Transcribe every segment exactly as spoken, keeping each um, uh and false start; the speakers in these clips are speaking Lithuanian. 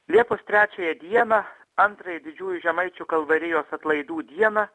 Liepos trečiąją dieną, antrąją didžiųjų Žemaičių Kalvarijos atlaidų dieną,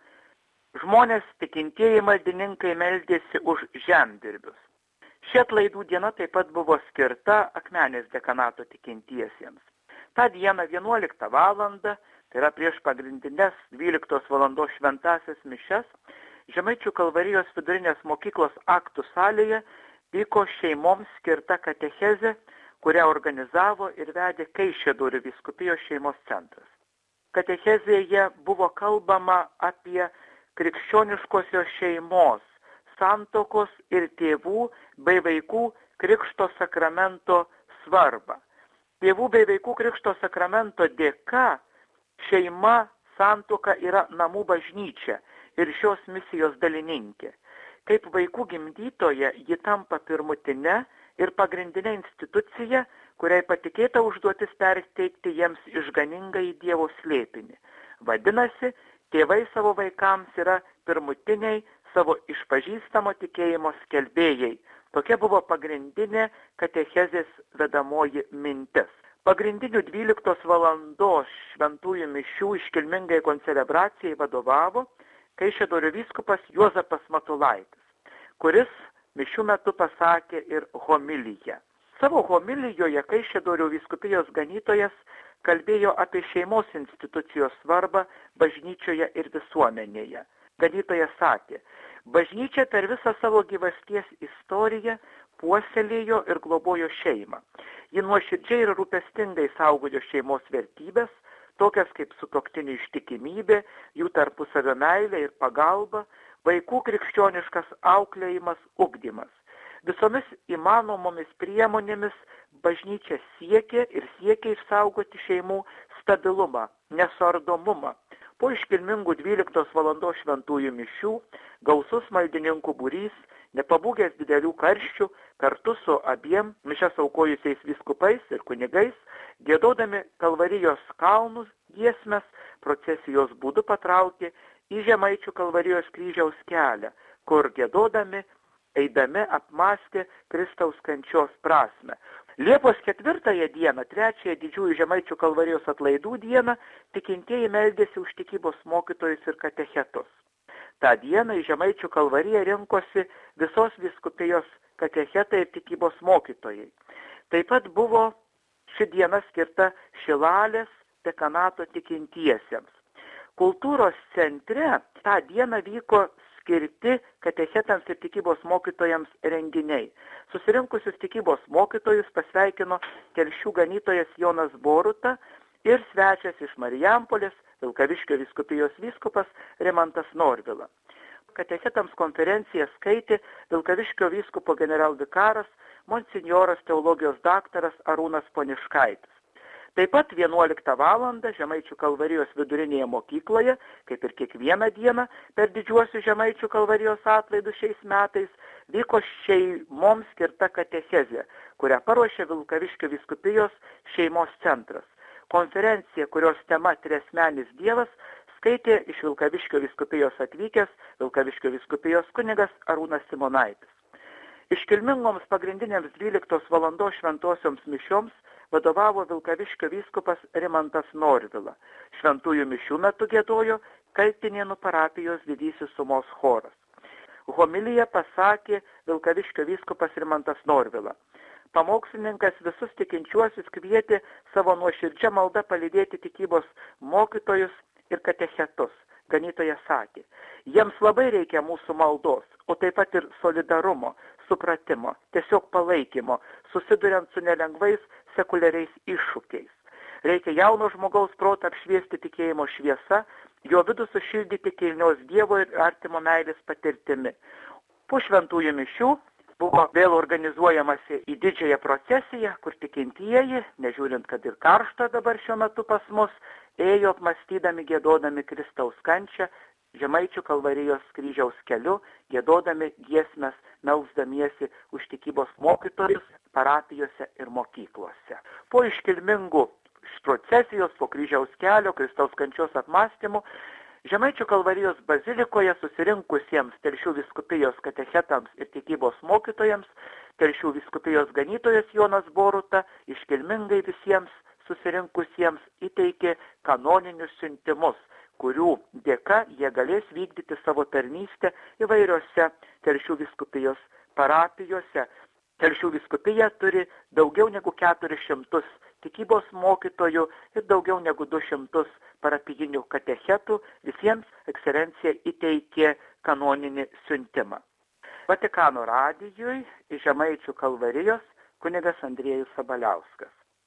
žmonės tikintieji maldininkai meldėsi už žemdirbius. Ši atlaidų diena taip pat buvo skirta Akmenės dekanato tikintiesiems. Ta diena vienuoliktą valandą, tai yra prieš pagrindinės dvyliktos valandos šventasias mišias, Žemaičių Kalvarijos vidurinės mokyklos aktų salėje vyko šeimoms skirta katechezė, kurią organizavo ir vedė Kaišiadorių vyskupijos šeimos centras. Katechezėje buvo kalbama apie krikščioniškosios šeimos, santuokos ir tėvų bei vaikų krikšto sakramento svarbą. Tėvų bei vaikų krikšto sakramento dėka šeima, santuoka yra namų bažnyčia ir šios misijos dalininkė. Kaip vaikų gimdytoja ji tampa pirmutinė ir pagrindinė institucija, kuriai patikėta užduotis perteikti jiems išganingą į Dievo slėpinį. Vadinasi, tėvai savo vaikams yra pirmutiniai savo išpažįstamo tikėjimo skelbėjai. Tokia buvo pagrindinė katechezės vedamoji mintis. Pagrindinių dvyliktos valandos šventųjų mišių iškilmingai koncelebracijai vadovavo Kaišiadorių vyskupas Juozapas Matulaitis, kuris mišių metu pasakė ir homiliją. Savo homilijoje Kaišiadorių vyskupijos ganytojas kalbėjo apie šeimos institucijos svarbą bažnyčioje ir visuomenėje. Ganytojas sakė, bažnyčia per visą savo gyvasties istoriją puoselėjo ir globojo šeimą. Ji nuoširdžiai ir rūpestingai saugojo šeimos vertybės, tokias kaip sutuoktinių ištikimybė, jų tarpusavio meilė ir pagalba, vaikų krikščioniškas auklėjimas, ugdymas. Visomis įmanomomis priemonėmis bažnyčia siekė ir siekė išsaugoti šeimų stabilumą, nesuardomumą. Po iškilmingų dvyliktos valandos šventųjų mišių gausus maldininkų būrys, nepabūgęs didelių karščių, kartu su abiem mišias aukojusiais vyskupais ir kunigais, giedodami Kalvarijos kalnus giesmes, procesijos būdu patraukė į Žemaičių Kalvarijos kryžiaus kelią, kur giedodami, eidami apmąstė Kristaus kančios prasmę. Liepos ketvirtąją dieną, trečiąją didžiųjų Žemaičių Kalvarijos atlaidų dieną, tikintieji meldėsi už tikybos mokytojus ir katechetus. Ta diena į Žemaičių Kalvariją rinkosi visos vyskupijos katechetai ir tikybos mokytojai. Taip pat buvo ši diena skirta Šilalės dekanato tikintiesiems. Kultūros centre tą dieną vyko skirti katechetams ir tikybos mokytojams renginiai. Susirinkusius tikybos mokytojus pasveikino Telšių ganytojas Jonas Boruta ir svečias iš Marijampolės, Vilkaviškio vyskupijos vyskupas Rimantas Norvila. Katechetams konferenciją skaitė Vilkaviškio vyskupo generalvikaras monsinjoras teologijos daktaras Arūnas Poniškaitis. Taip pat vienuoliktą valandą Žemaičių Kalvarijos vidurinėje mokykloje, kaip ir kiekvieną dieną per didžiuosius Žemaičių Kalvarijos atlaidus šiais metais, vyko šeimoms skirta katechezė, kurią paruošė Vilkaviškio vyskupijos šeimos centras. Konferencija, kurios tema Triasmenis Dievas, skaitė iš Vilkaviškio vyskupijos atvykęs Vilkaviškio vyskupijos kunigas Arūnas Simonaitis. Iškilmingoms pagrindinėms dvyliktos valandos šventosioms mišioms vadovavo Vilkaviškio vyskupas Rimantas Norvila. Šventųjų mišių metu giedojo Kaltinėnų parapijos didysis sumos choras. Homiliją pasakė Vilkaviškio vyskupas Rimantas Norvila. Pamokslininkas visus tikinčiuosius kvietė savo nuoširdžia malda palydėti tikybos mokytojus ir katechetus. Ganytojas sakė, jiems labai reikia mūsų maldos, o taip pat ir solidarumo, supratimo, tiesiog palaikymo, susiduriant su nelengvais sekuliariais iššūkiais. Reikia jauno žmogaus protą apšviesti tikėjimo šviesa, jo vidų sušildyti kilnios Dievo ir artimo meilės patirtimi. Po šventųjų mišių buvo vėl organizuojamasi į didžiąją procesiją, kur tikintieji, nežiūrint, kad ir karšta dabar šiuo metu pas mus, ėjo apmąstydami, giedodami Kristaus kančią Žemaičių Kalvarijos kryžiaus keliu, giedodami giesmes, melsdamiesi už tikybos mokytojus parapijose ir mokyklose. Po iškilmingų procesijos, po kryžiaus kelio, Kristaus kančios apmąstymų, Žemaičių Kalvarijos bazilikoje susirinkusiems Telšių vyskupijos katechetams ir tikybos mokytojams, Telšių vyskupijos ganytojas Jonas Boruta iškilmingai visiems susirinkusiems įteikė kanoninius siuntimus, kurių dėka jie galės vykdyti savo tarnystę įvairiose Telšių vyskupijos parapijose. Telšių vyskupija turi daugiau negu keturis šimtus tikybos mokytojų ir daugiau negu du šimtus parapijinių katechetų. Visiems ekscelencija įteikė kanoninį siuntimą. Vatikano radijui iš Žemaičių Kalvarijos kunigas Andriejus Sabaliauskas.